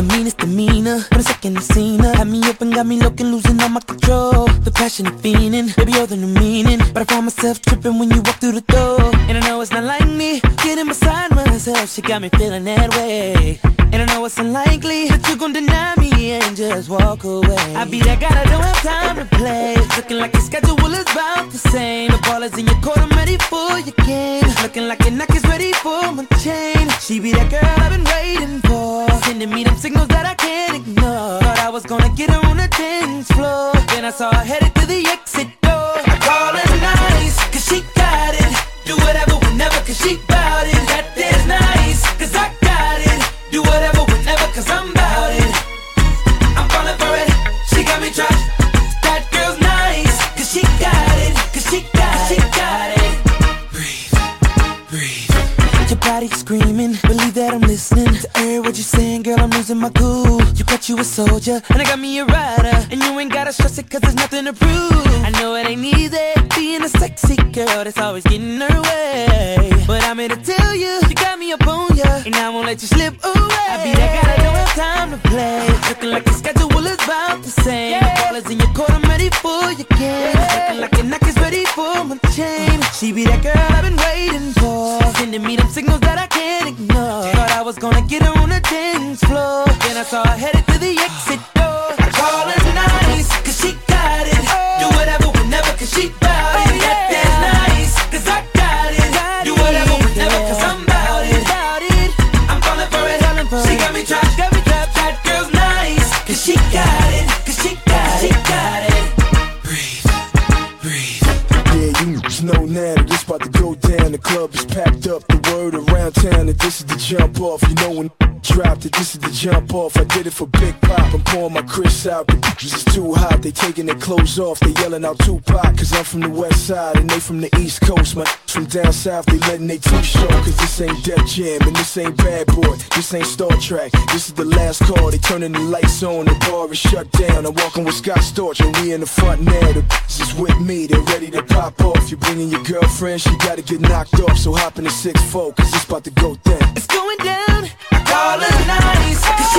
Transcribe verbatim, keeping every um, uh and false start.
the meanest demeanor. When a second I seen her, had me up and got me looking, losing all my control. The passionate fiending, baby, you're the new meaning. But I found myself tripping when you walk through the door. And I know it's not like me, getting beside myself, she got me feeling that way. And I know it's unlikely that you gon' deny me and just walk away. I be that guy that don't have time to play. Looking like your schedule is about the same. The ball is in your court, I'm ready for your game. Looking like your neck is ready for my chain. She be that girl I've been waiting for, sending me them signals that I can't ignore. Thought I was gonna get her on the dance floor, then I saw her headed to the exit door. I call her nice, cause she got it. Do whatever, whenever, cause she bout it. That is nice, cause I got it. Do whatever, whenever, cause I'm bout it. I'm falling for it, she got me trapped. That girl's nice, cause she got it. Cause she got it, she got it. Breathe, breathe. Your body screaming, believe that I'm listening to every word you're saying, girl, I'm losing my cool. You got you a soldier, and I got me a rider. And you ain't gotta stress it, cause there's nothing to prove. I know it ain't easy, being a sexy girl that's always getting her way. But I'm here to tell you, you got me up on ya, and I won't let you slip away. I be that guy that don't have time to play. Looking like your schedule is about the same. The ball is in your court, I'm ready for your game. Looking like your neck is ready for my chain. She be that girl I've been waiting for, sending me them signals that I can't ignore. Thought I was gonna get her on the dance floor, then I saw her headed to the exit door. I call her nice, cause she got it. Do whatever, whenever, cause she bout it. That is nice, cause I got it. Do whatever, whenever, cause I'm bout it. I'm falling for it, she got me trapped. That girl's nice, cause she got it. Cause she got it, got it. Breathe, breathe. Yeah, you just know now that it's about to go down. The club is packed up, the word around town that this is the jump off. You know when dropped it, this is the jump off. I did it for Big Pop, I'm pouring my Chris out. The bitches is too hot, they taking their clothes off. They yelling out Tupac, cause I'm from the west side and they from the east coast. My from down south, they letting they teeth show. Cause this ain't Def Jam and this ain't Bad Boy, this ain't Star Trek. This is the last call, they turning the lights on, the bar is shut down. I'm walking with Scott Storch and we in the front now. The bitches is with me, they're ready to pop off. You bringing your girlfriend, she gotta get knocked off. So hop in the six four, cause it's about to go down. It's going down. I call her nice, cause